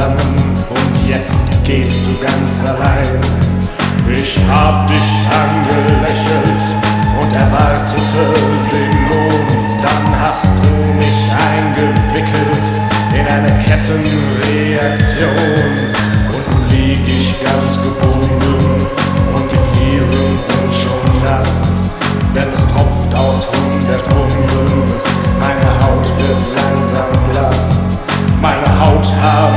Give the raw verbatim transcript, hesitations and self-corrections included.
zusammen und jetzt gehst du ganz allein. Ich hab dich angelächelt und erwartete den Lohn, dann hast du mich eingewickelt in eine Kettenreaktion und nun lieg ich ganz gebunden